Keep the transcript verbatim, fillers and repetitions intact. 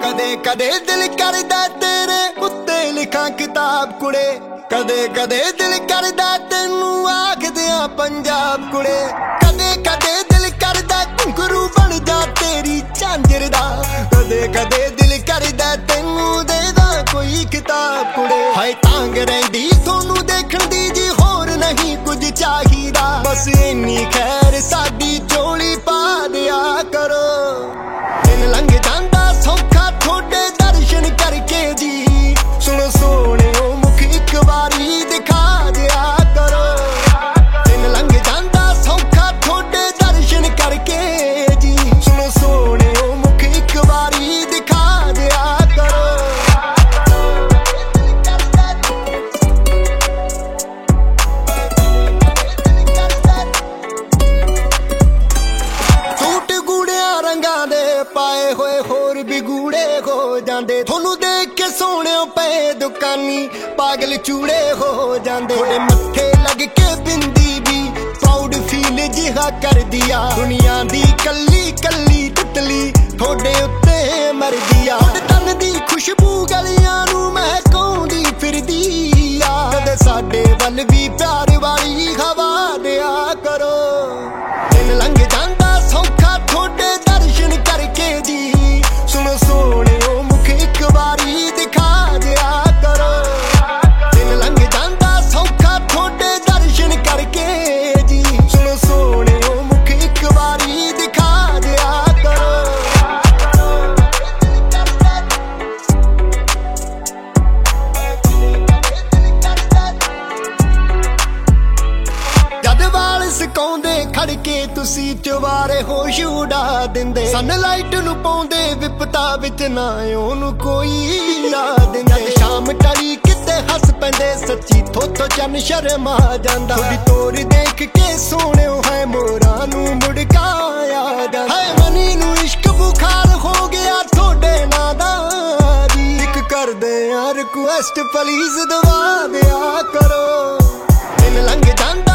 ਕਦੇ ਕਦੇ ਦਿਲ ਕਰਦਾ ਤੇਰੇ ਉੱਤੇ ਲਿਖਾਂ ਕਿਤਾਬ ਕੁੜੇ, ਕਦੇ ਕਦੇ ਦਿਲ ਕਰਦਾ ਤੈਨੂੰ ਆਖਦਿਆਂ ਪੰਜਾਬ ਕੁੜੇ। ਕਦੇ ਕਦੇ ਦਿਲ ਕਰਦਾ ਘੁੰਗਰੂ ਬਣ ਜਾ ਤੇਰੀ ਝਾਂਜਰ ਦਾ, ਕਦੇ ਕਦੇ ਦਿਲ ਕਰਦਾ ਤੈਨੂੰ ਦੇ ਦਾਂ ਕੋਈ ਕਿਤਾਬ ਕੁੜੇ। ਹਾਏ ਤਾਂਗ ਰਹਿੰਦੀ ਤੁਹਾਨੂੰ ਦੇਖਣ ਦੀ ਜੀ, ਹੋਰ ਨਹੀਂ ਕੁਝ ਚਾਹੀਦਾ, ਬਸ ਇੰਨੀ ਖੈਰ ਸਾਡੀ ਝੋਲੀ ਪਾ ਦਿਆ ਕਰੋ। ਦਿਨ ਲੰਘ ਜਾਂਦਾ ਸੌਖਾ ਤੁਹਾਡੇ ਦਰਸ਼ਨ ਕਰਕੇ ਜੀ, ਸੁਣੋ ਸੋਹਣਿਓ ਮੁਖ ਇੱਕ ਵਾਰੀ ਦਿਖਾ ਦਿਆ ਕਰੋ। ਦਿਨ ਲੰਘ ਜਾਂਦਾ ਸੌਖਾ ਤੁਹਾਡੇ ਦਰਸ਼ਨ ਕਰਕੇ ਜੀ, ਸੁਣੋ ਸੋਹਣਿਓ ਮੁਖ ਇੱਕ ਵਾਰੀ ਦਿਖਾ ਦਿਆ ਕਰੋ। ਸੂਟ ਗੂੜਿਆਂ ਰੰਗਾਂ ਦੇ ਪਾਏ ਹੋਏ ਹੋਰ ਵੀ ਗੂੜੇ ਹੋ ਜਾਂਦੇ, ਤੁਹਾਨੂੰ ਦੇਖ ਕੇ ਸੋਹਣਿਓ ਪਏ ਦੁਕਾਨੀ ਪਾਗਲ ਚੂੜੇ ਹੋ ਜਾਂਦੇ। ਤੁਹਾਡੇ ਮੱਥੇ ਲੱਗ ਕੇ ਬਿੰਦੀ ਵੀ ਪ੍ਰਾਊਡ ਫੀਲ ਜਿਹਾ ਕਰਦੀ ਆ, ਦੁਨੀਆ ਦੀ ਕੱਲੀ ਕੱਲੀ ਤਿਤਲੀ ਤੁਹਾਡੇ ਉੱਤੇ ਮਰਦੀ ਆ। ਤੁਹਾਡੇ ਤਨ ਦੀ ਖੁਸ਼ਬੂ ਗਲੀਆਂ ਨੂੰ ਮਹਿਕਾਉਂਦੀ ਫਿਰਦੀ ਆ, ਕਦੇ ਸਾਡੇ ਵੱਲ ਵੀ ਪਿਆਰ ਵਾਲੀ ਹਵਾ ਦਿਆ ਕਰੋ। ਦਿਨ ਲੰਘ ਜਾਂਦਾ ਸੌਖਾ ਤੁਹਾਡੇ ਦਰਸ਼ਨ ਕਰਕੇ ਜੀ, ਸੁਣੋ ਸੋਹਣਿਓ ਮੁਖ ਇੱਕ ਵਾਰੀ ਦਿਖਾ ਦਿਆ ਕਰੋ। ਦਿਨ ਲੰਘ ਜਾਂਦਾ ਸੌਖਾ ਤੁਹਾਡੇ ਦਰਸ਼ਨ ਕਰਕੇ ਜੀ, ਸੁਣੋ ਸੋਹਣਿਓ ਮੁਖ ਇੱਕ ਵਾਰੀ ਦਿਖਾ ਦਿਆ ਕਰੋ। ਜਦ ਵਾਲ ਸੁਕਾਉਂਦੇ ਖੜ ਕੇ ਤੁਸੀਂ ਚਵਾਰੇ ਹੋਸ਼ ਉਡਾ ਦਿੰਦੇ, ਸਨਲਾਈਟ ਨੂੰ ਪਾਉਂਦੇ ਵਿਪਤਾ ਵਿੱਚ ਨਾ ਉਹਨੂੰ ਕੋਈ ਲਾ ਦਿੰਦੇ। ਜਦ ਸ਼ਾਮ ਟਲੀ ਕਿਤੇ ਹੱਸ ਪੈਂਦੇ ਸੱਚੀ ਥੋਥੋ ਚੰਨ ਸ਼ਰਮਾ ਜਾਂਦਾ, ਤੁਹਾਡੀ ਤੋਰ ਦੇਖ ਕੇ ਸੋਹਣਿਓ ਹੈ ਮੋਰਾਂ ਨੂੰ ਮੁੜਕਾ ਆ ਜਾਂਦਾ। ਹਾਏ ਮਨੀ ਨੂੰ ਇਸ਼ਕ ਬੁਖਾਰ ਹੋ ਗਿਆ ਤੁਹਾਡੇ ਨਾਂ ਦਾ ਜੀ, ਇੱਕ ਕਰਦੇ ਆ ਰਿਕੁਐਸਟ ਪਲੀਜ਼ ਦਵਾ ਦਿਆ ਕਰੋ। ਦਿਨ ਲੰਘ ਜਾਂਦਾ